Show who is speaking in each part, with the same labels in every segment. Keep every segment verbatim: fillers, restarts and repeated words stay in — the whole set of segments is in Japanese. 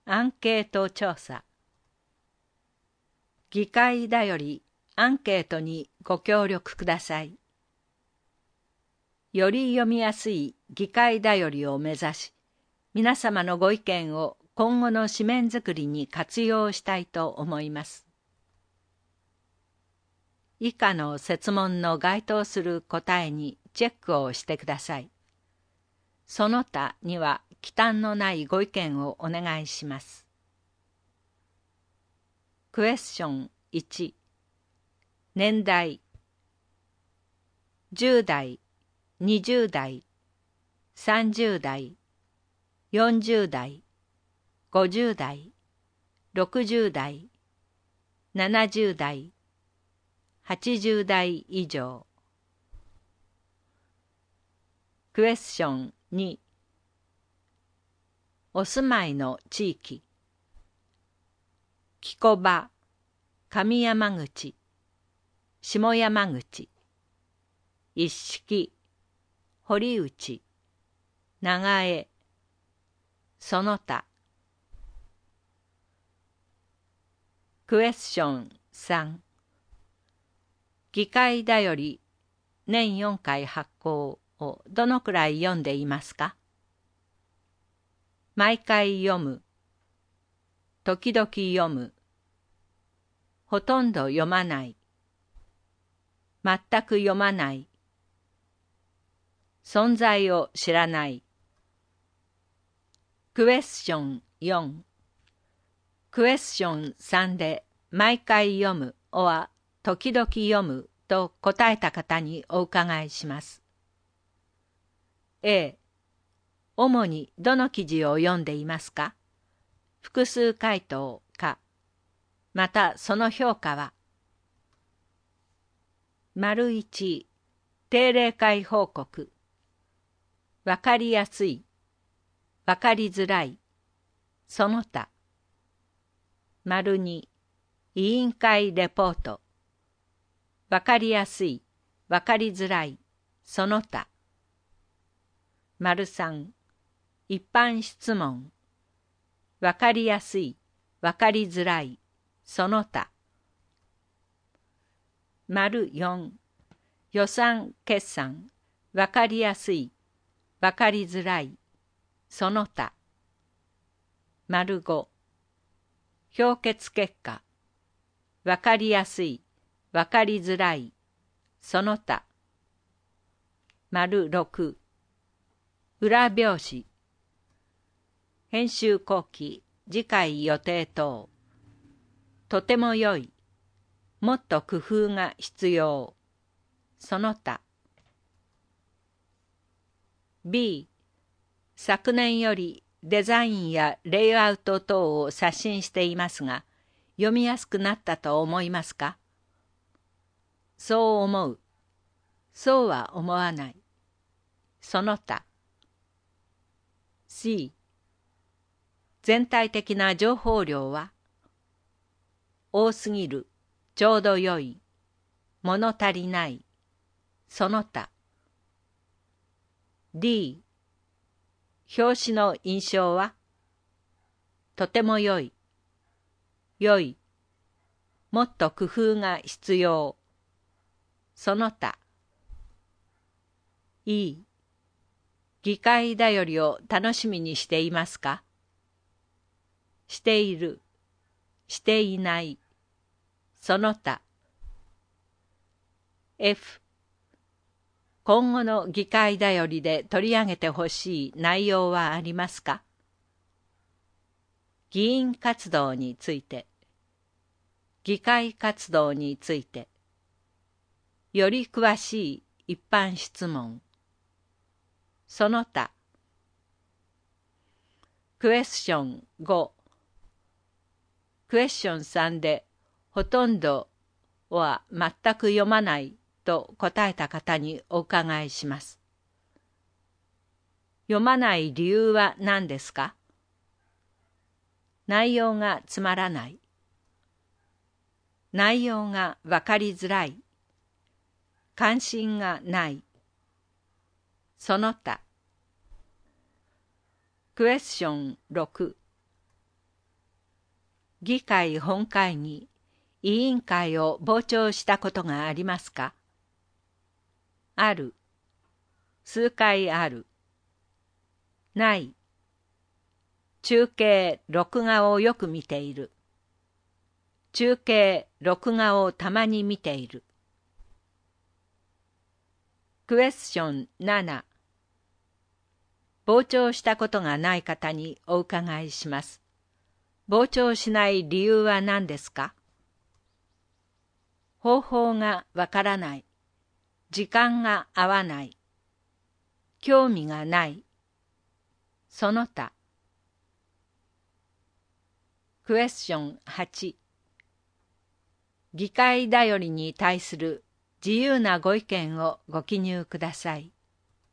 Speaker 1: アンケート調査。議会だよりアンケートにご協力ください。より読みやすい議会だよりを目指し、皆様のご意見を今後の紙面作りに活用したいと思います。以下の設問の該当する答えにチェックをしてください。その他には忌憚のないご意見をお願いします。クエスチョンいち、年代じゅう代、にじゅう代、さんじゅう代、よんじゅう代、ごじゅう代、ろくじゅう代、ななじゅう代、はちじゅう代以上。クエスチョンに、お住まいの地域木古場、上山口、下山口、一色、堀内、長江、その他。クエスチョンさん、議会だより年よんかい発行をどのくらい読んでいますか？毎回読む、時々読む、ほとんど読まない、全く読まない、存在を知らない。クエスチョンよん、クエスチョンさんで毎回読むおは時々読むと答えた方にお伺いします。A、主にどの記事を読んでいますか？複数回答か、またその評価は。丸いち、定例会報告。わかりやすい、わかりづらい、その他。丸に、委員会レポート。わかりやすい、わかりづらい、その他。丸さん、一般質問。わかりやすい、わかりづらい、その他。丸よん、予算決算。わかりやすい、わかりづらい、その他。丸ご、評決結果。わかりやすい、わかりづらい、その他。丸ろく、裏表紙。編集後期、次回予定等。とても良い、もっと工夫が必要、その他。B、昨年よりデザインやレイアウト等を刷新していますが、読みやすくなったと思いますか？そう思う。そうは思わない。その他。C、全体的な情報量は？多すぎる、ちょうど良い、物足りない、その他。D、表紙の印象は？とても良い、良い、もっと工夫が必要、その他。E、議会だよりを楽しみにしていますか？している、していない、その他。F、今後の議会だよりで取り上げてほしい内容はありますか？議員活動について、議会活動について、より詳しい一般質問、その他。クエスチョンご、クエスチョンさんでほとんどは全く読まないと答えた方にお伺いします。読まない理由は何ですか？内容がつまらない。内容がわかりづらい。関心がない。その他。クエスチョンろく、 議会本会議、委員会を傍聴したことがありますか？ある。数回ある。ない。中継、録画をよく見ている。中継、録画をたまに見ている。クエスチョンなな。傍聴したことがない方にお伺いします。傍聴しない理由は何ですか？方法がわからない。時間が合わない。興味がない。その他。クエスチョンはち。議会だよりに対する自由なご意見をご記入ください。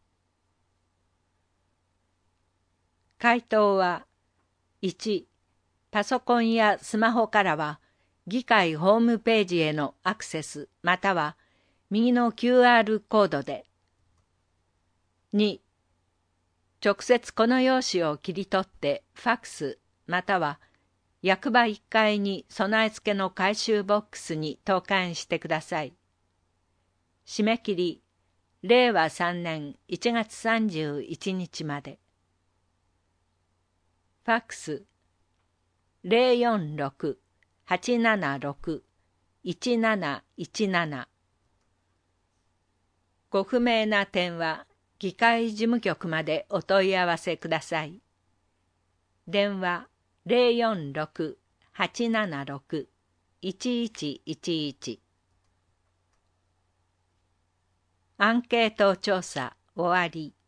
Speaker 1: 回答は、いち、パソコンやスマホからは議会ホームページへのアクセスまたは右の キューアール コードで。に、直接この用紙を切り取ってファックスまたは役場いっかいに備え付けの回収ボックスに投函してください。締め切り、れいわさんねんいちがつさんじゅういちにちまで。ファックス、ゼロよんろく はちななろく いちなないちなな。ご不明な点は、議会事務局までお問い合わせください。電話ゼロよんろく はちななろく いちいちいちいち。アンケート調査終わり。